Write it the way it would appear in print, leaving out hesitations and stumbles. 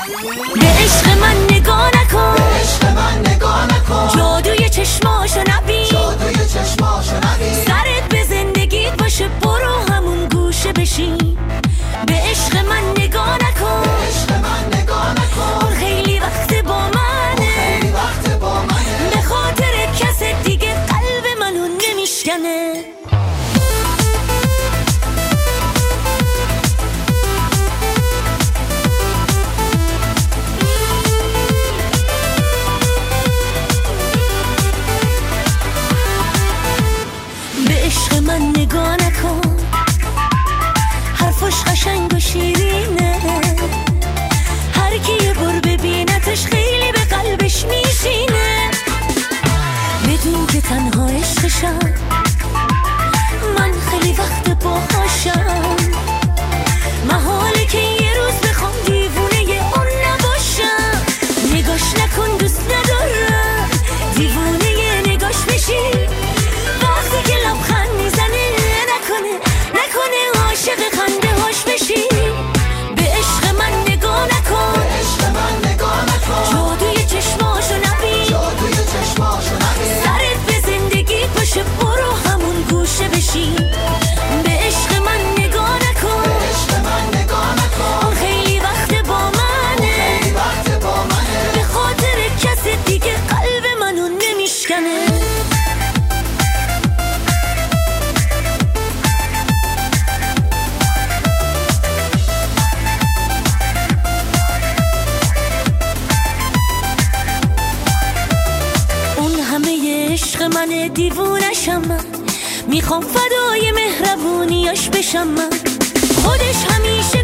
به عشق من نگاه نکن، به عشق من نگاه نکن، جادوی چشماشو نبین، جادوی چشماشو نبین، سرت به زندگیت باشه برو همون گوشه بشین. به عشق من نگاه نکن، به عشق من نگاه نکن، اون خیلی وقت با منه، خیلی وقت با منه، به خاطر کس دیگه قلب منو نمیشکنه. من نگاه نکن، حرفش قشنگ و شیرینه، هر کی یه بار ببینتش خیلی به قلبش میشینه. بدون که تنها عشقشم، من خیلی وقت باهاشم، محاله که یه روز بخوام دیوونه اون نباشم. نگاش نکن دوست ندارم، دیوونه نگاش بشی وقتی که لبخند میزنه، نکنه عاشق خنده هاش بشی. به عشق من نگاه نکن، به عشق من نگاه نکن، جادوی چشماشو نبین، جادوی چشماشو نبین، سرت به زندگی باشه برو همون گوشه بشی. به عشق من نگاه نکن، به عشق من نگاه نکن، اون خیلی وقت با منه، خیلی وقت با منه، به خاطر کس دیگه قلب منو نمیشکنه. عشق من دیوونشم، من میخوام فدای مهربونیاش بشم، من خودش همیشه